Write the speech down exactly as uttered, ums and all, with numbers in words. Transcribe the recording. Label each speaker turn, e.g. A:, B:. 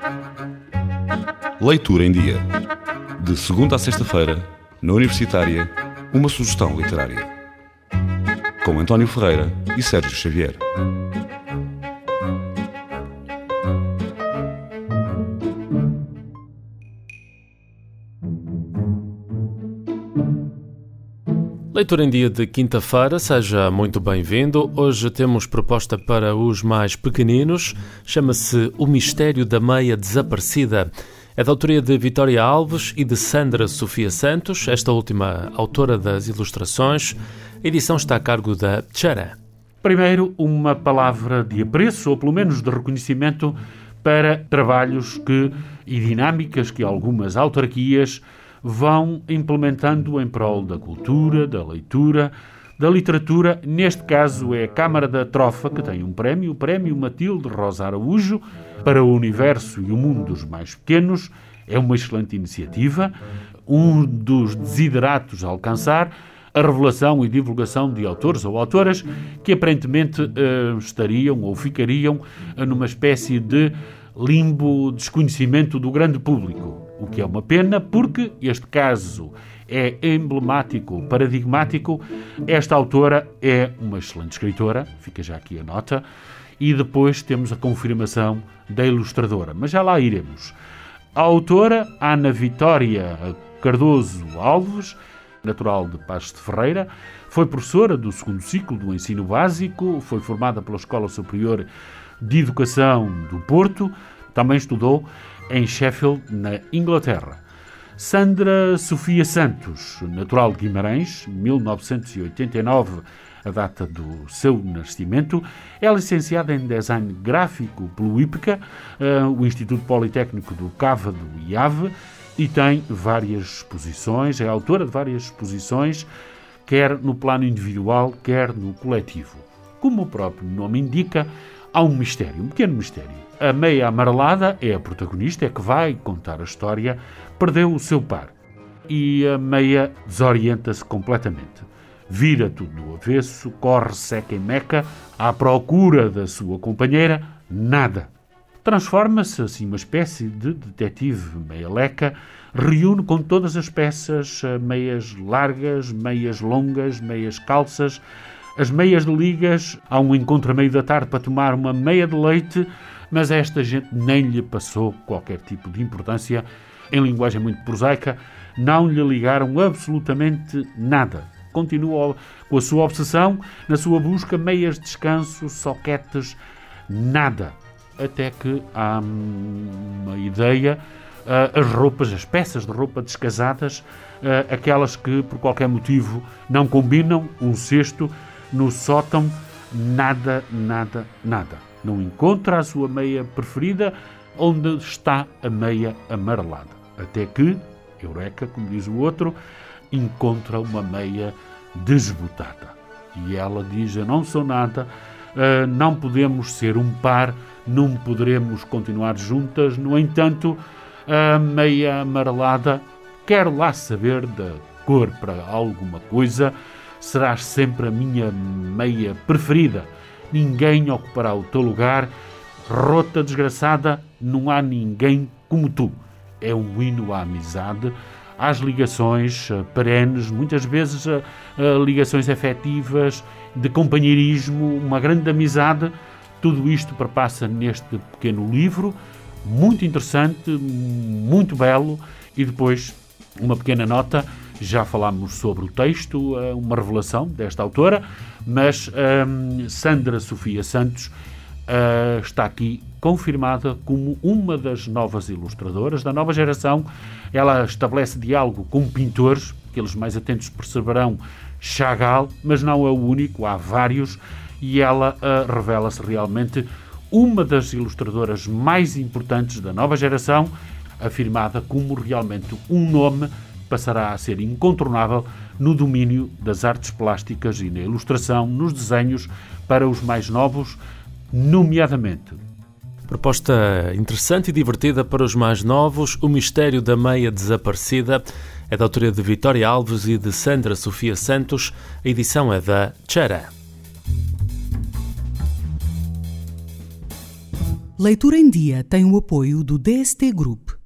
A: Leitura em Dia. De segunda a sexta-feira, na Universitária, uma sugestão literária. Com António Ferreira e Sérgio Xavier.
B: Leitura em Dia de quinta-feira, seja muito bem-vindo. Hoje temos proposta para os mais pequeninos, chama-se O Mistério da Meia Desaparecida. É da autoria de Vitória Alves e de Sandra Sofia Santos, esta última autora das ilustrações. A edição está a cargo da Tchara.
C: Primeiro, uma palavra de apreço, ou pelo menos de reconhecimento, para trabalhos que, e dinâmicas que algumas autarquias vão implementando em prol da cultura, da leitura, da literatura. Neste caso é a Câmara da Trofa, que tem um prémio, o Prémio Matilde Rosa Araújo, para o universo e o mundo dos mais pequenos. É uma excelente iniciativa, um dos desideratos a alcançar, a revelação e divulgação de autores ou autoras que aparentemente uh, estariam ou ficariam uh, numa espécie de limbo desconhecimento do grande público. O que é uma pena, porque este caso é emblemático, paradigmático. Esta autora é uma excelente escritora, fica já aqui a nota, e depois temos a confirmação da ilustradora, mas já lá iremos. A autora, Ana Vitória Cardoso Alves, natural de Paços de Ferreira, foi professora do segundo ciclo do ensino básico, foi formada pela Escola Superior de Educação do Porto, também estudou em Sheffield, na Inglaterra. Sandra Sofia Santos, natural de Guimarães, mil novecentos e oitenta e nove, a data do seu nascimento, é licenciada em Design Gráfico pelo IPCA, uh, o Instituto Politécnico do Cávado e Ave, e tem várias exposições, é autora de várias exposições, quer no plano individual, quer no coletivo. Como o próprio nome indica, há um mistério, um pequeno mistério. A meia amarelada é a protagonista, é que vai contar a história, perdeu o seu par. E a meia desorienta-se completamente. Vira tudo do avesso, corre seca e meca, à procura da sua companheira, nada. Transforma-se assim uma espécie de detetive meia-leca, reúne com todas as peças, meias largas, meias longas, meias calças, as meias de ligas. Há um encontro a meio da tarde para tomar uma meia de leite, mas a esta gente nem lhe passou qualquer tipo de importância. Em linguagem muito prosaica, não lhe ligaram absolutamente nada. Continua com a sua obsessão, na sua busca, meias de descanso, soquetes, nada. Até que há uma ideia, as roupas, as peças de roupa descasadas, aquelas que por qualquer motivo não combinam, um cesto no sótão, nada, nada, nada. Não encontra a sua meia preferida, onde está a meia amarelada. Até que, eureka, como diz o outro, encontra uma meia desbotada. E ela diz: eu não sou nada, uh, não podemos ser um par, não poderemos continuar juntas. No entanto, a meia amarelada quer lá saber da cor para alguma coisa. Serás sempre a minha meia preferida. Ninguém ocupará o teu lugar. Rota desgraçada, não há ninguém como tu. É um hino à amizade, às ligações uh, perenes, muitas vezes uh, uh, ligações afetivas, de companheirismo, uma grande amizade. Tudo isto perpassa neste pequeno livro, muito interessante, muito belo. E depois uma pequena nota, já falámos sobre o texto, uh, uma revelação desta autora, mas um, Sandra Sofia Santos uh, está aqui confirmada como uma das novas ilustradoras da nova geração. Ela estabelece diálogo com pintores, aqueles mais atentos perceberão Chagall, mas não é o único, há vários, e ela uh, revela-se realmente uma das ilustradoras mais importantes da nova geração, afirmada como realmente um nome passará a ser incontornável no domínio das artes plásticas e na ilustração, nos desenhos para os mais novos, nomeadamente.
B: Proposta interessante e divertida para os mais novos, O Mistério da Meia Desaparecida, é da autoria de Vitória Alves e de Sandra Sofia Santos. A edição é da Tchara.
D: Leitura em Dia tem o apoio do D S T Group.